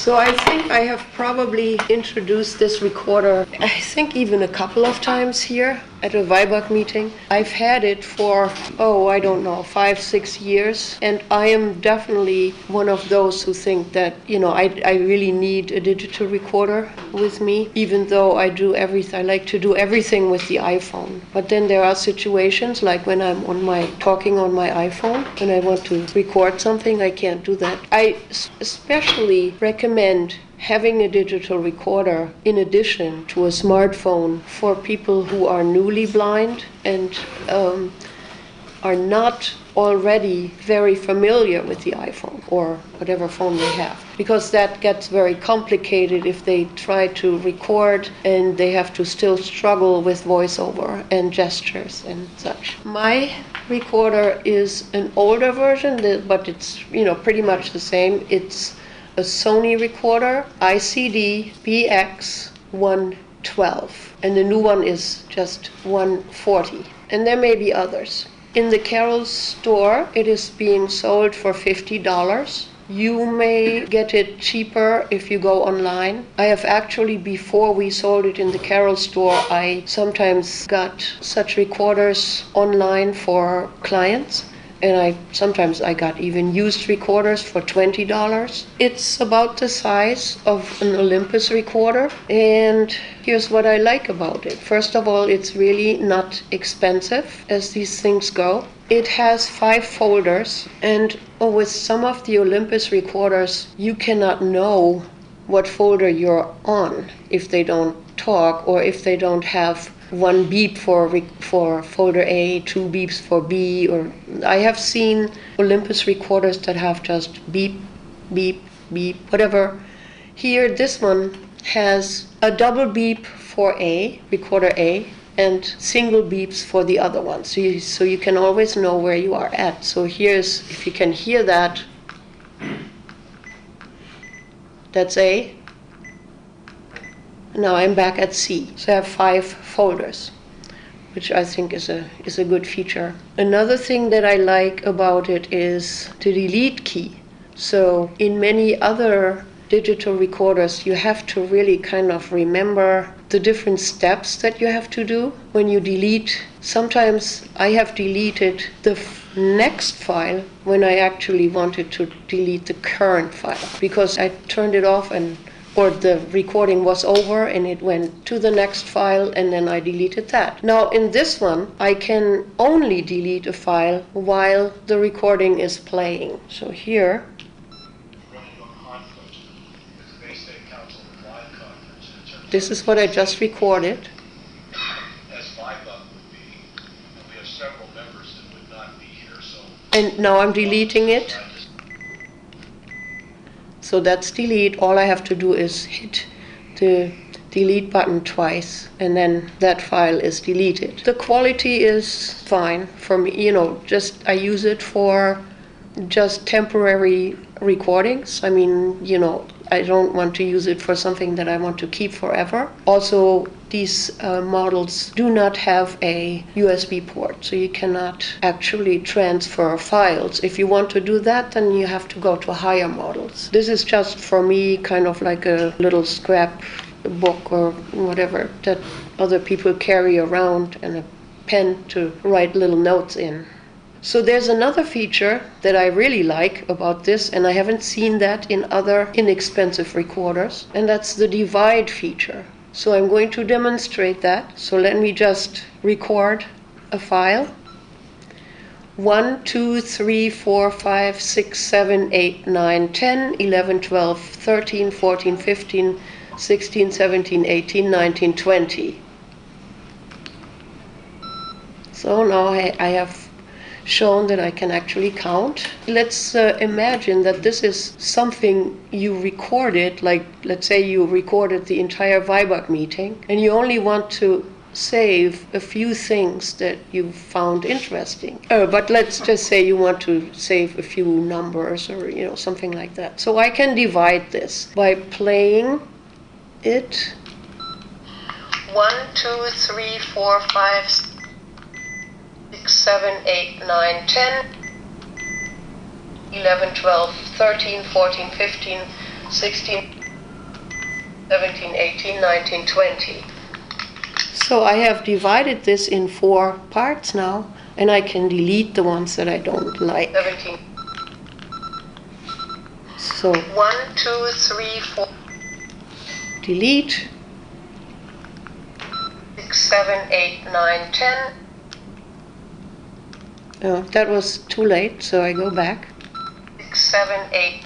So I think I have probably introduced this recorder, I think even a couple of times here at a Weibach meeting. I've had it for, I don't know, 5-6 years. And I am definitely one of those who think that, I really need a digital recorder with me, even though I like to do everything with the iPhone. But then there are situations like when I'm talking on my iPhone, when I want to record something, I can't do that. I especially recommend having a digital recorder in addition to a smartphone for people who are newly blind and are not already very familiar with the iPhone or whatever phone they have, because that gets very complicated if they try to record and they have to still struggle with voiceover and gestures and such. My recorder is an older version, but it's pretty much the same. It's a Sony recorder, ICD BX112, and the new one is just 140, and there may be others. In the Carol store, it is being sold for $50. You may get it cheaper if you go online. I have actually, before we sold it in the Carol store, I sometimes got such recorders online for clients. And sometimes I got even used recorders for $20. It's about the size of an Olympus recorder. And here's what I like about it. First of all, it's really not expensive as these things go. It has 5 folders. And with some of the Olympus recorders, you cannot know what folder you're on if they don't talk or if they don't have 1 beep for folder A, 2 beeps for B, or I have seen Olympus recorders that have just beep, beep, beep, whatever. Here, this one has a double beep for A, recorder A, and single beeps for the other one. So you can always know where you are at. So here's, if you can hear that, that's A. Now I'm back at C. So I have 5 folders, which I think is a good feature. Another thing that I like about it is the delete key. So in many other digital recorders, you have to really kind of remember the different steps that you have to do when you delete. Sometimes I have deleted the next file when I actually wanted to delete the current file because I turned it off or the recording was over and it went to the next file and then I deleted that. Now in this one, I can only delete a file while the recording is playing. So here, this is what I just recorded. As Weibach would be, and we have several members that would not be here, so... And now I'm deleting it. So that's delete. All I have to do is hit the delete button twice, and then that file is deleted. The quality is fine for me. I use it for just temporary recordings. I mean, I don't want to use it for something that I want to keep forever. Also, these models do not have a USB port, so you cannot actually transfer files. If you want to do that, then you have to go to higher models. This is just for me kind of like a little scrap book or whatever that other people carry around and a pen to write little notes in. So there's another feature that I really like about this, and I haven't seen that in other inexpensive recorders, and that's the divide feature. So I'm going to demonstrate that. So let me just record a file. 1, 2, 3, 4, 5, 6, 7, 8, 9, 10, 11, 12, 13, 14, 15, 16, 17, 18, 19, 20. So now I have shown that I can actually count. Let's imagine that this is something you recorded, like let's say you recorded the entire Weibach meeting and you only want to save a few things that you found interesting. But let's just say you want to save a few numbers or something like that. So I can divide this by playing it. 1, 2, 3, 4, 5, 6, 7, 8, 9, 10, 11, 12, 13, 14, 15, 16, 17, 18, 19, 20. So I have divided this in 4 parts now, and I can delete the ones that I don't like. 17. So 1, 2, 3, 4. Delete. 6, 7, 8, 9, 10. Oh, that was too late, so I go back. 6, 7, 8.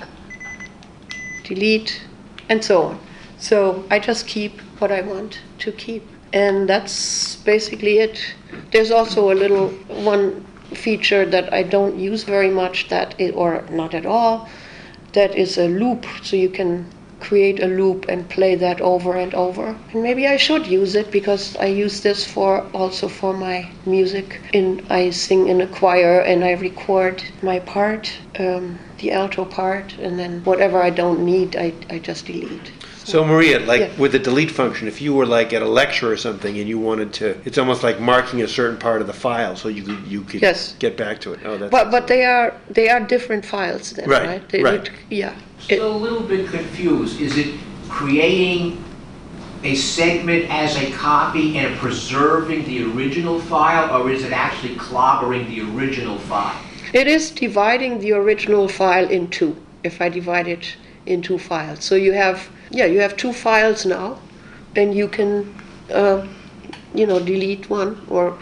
Delete, and so on. So I just keep what I want to keep. And that's basically it. There's also a little one feature that I don't use very much, or not at all, that is a loop. So you can create a loop and play that over and over. And maybe I should use it because I use this also for my music. I sing in a choir and I record my part, the alto part, and then whatever I don't need, I just delete. So Maria, with the delete function, if you were like at a lecture or something and you wanted to, it's almost like marking a certain part of the file so you could yes. get back to it. Oh, that's but they are different files then, right? Right. Yeah. Still a little bit confused. Is it creating a segment as a copy and preserving the original file, or is it actually clobbering the original file? It is dividing the original file in 2, if I divide it in 2 files. So you have 2 files now, and you can delete one,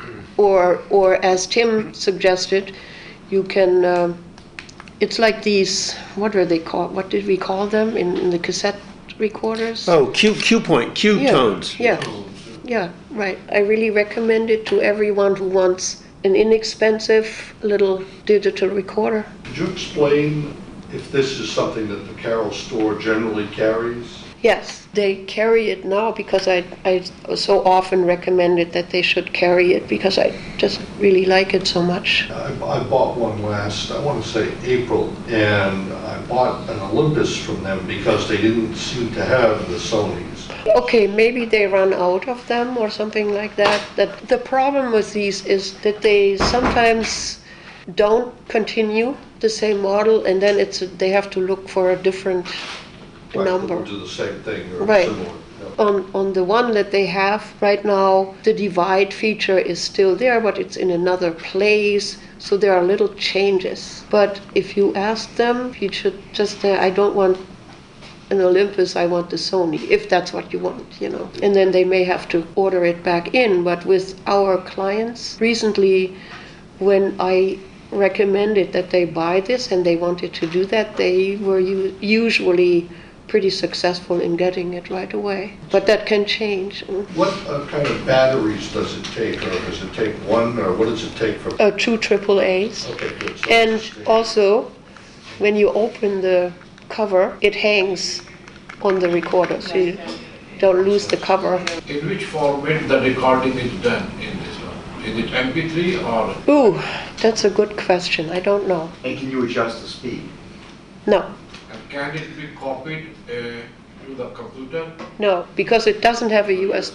or as Tim suggested, you can it's like these, what are they called? What did we call them in the cassette recorders? Oh, cue tones. Yeah, right. I really recommend it to everyone who wants an inexpensive little digital recorder. Could you explain if this is something that the Carol store generally carries? Yes, they carry it now because I so often recommended that they should carry it because I just really like it so much. I bought one last, I want to say April, and I bought an Olympus from them because they didn't seem to have the Sonys. Okay, maybe they run out of them or something like that. The problem with these is that they sometimes don't continue the same model, and then they have to look for a different number. Right, do the same thing or right. similar. On the one that they have right now, the divide feature is still there, but it's in another place, so there are little changes. But if you ask them, you should just say, I don't want an Olympus, I want the Sony, if that's what you want, And then they may have to order it back in. But with our clients, recently, when I recommended that they buy this and they wanted to do that, they were usually pretty successful in getting it right away. But that can change. What kind of batteries does it take, or does it take one, or what does it take for? 2 AAAs. Okay, good. So and also, when you open the cover, it hangs on the recorder, so you don't lose the cover. In which format the recording is done in this one? Is it MP3 or? Ooh, that's a good question. I don't know. And can you adjust the speed? No. And can it be copied to the computer? No, because it doesn't have a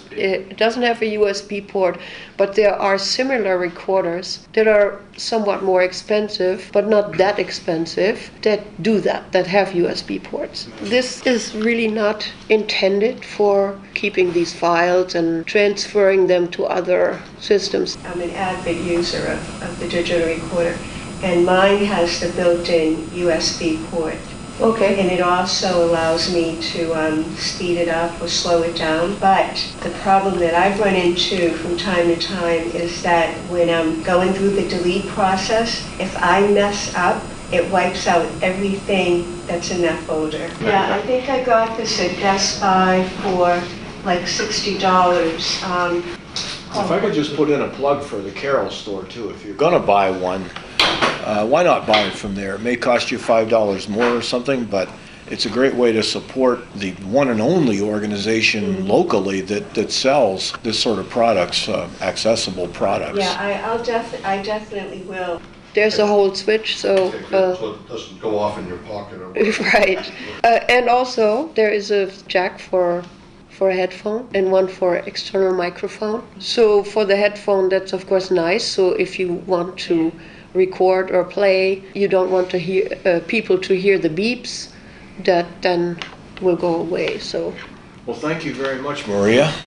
USB port, but there are similar recorders that are somewhat more expensive, but not that expensive, that do that have USB ports. This is really not intended for keeping these files and transferring them to other systems. I'm an avid user of the digital recorder, and mine has the built-in USB port. Okay. And it also allows me to speed it up or slow it down. But the problem that I've run into from time to time is that when I'm going through the delete process, if I mess up, it wipes out everything that's in that folder. Yeah, I think I got this at Best Buy for like $60. If I could just put in a plug for the Carol store too, if you're gonna buy one, why not buy it from there? It may cost you $5 more or something, but it's a great way to support the one and only organization locally that sells this sort of products, accessible products. Yeah, I definitely will. There's a hold switch, so Okay, good. So it doesn't go off in your pocket or whatever. right. And also there is a jack for a headphone and one for external microphone. So for the headphone, that's of course nice. So if you want to record or play, you don't want to hear people to hear the beeps, that then will go away. So Well, thank you very much, Maria.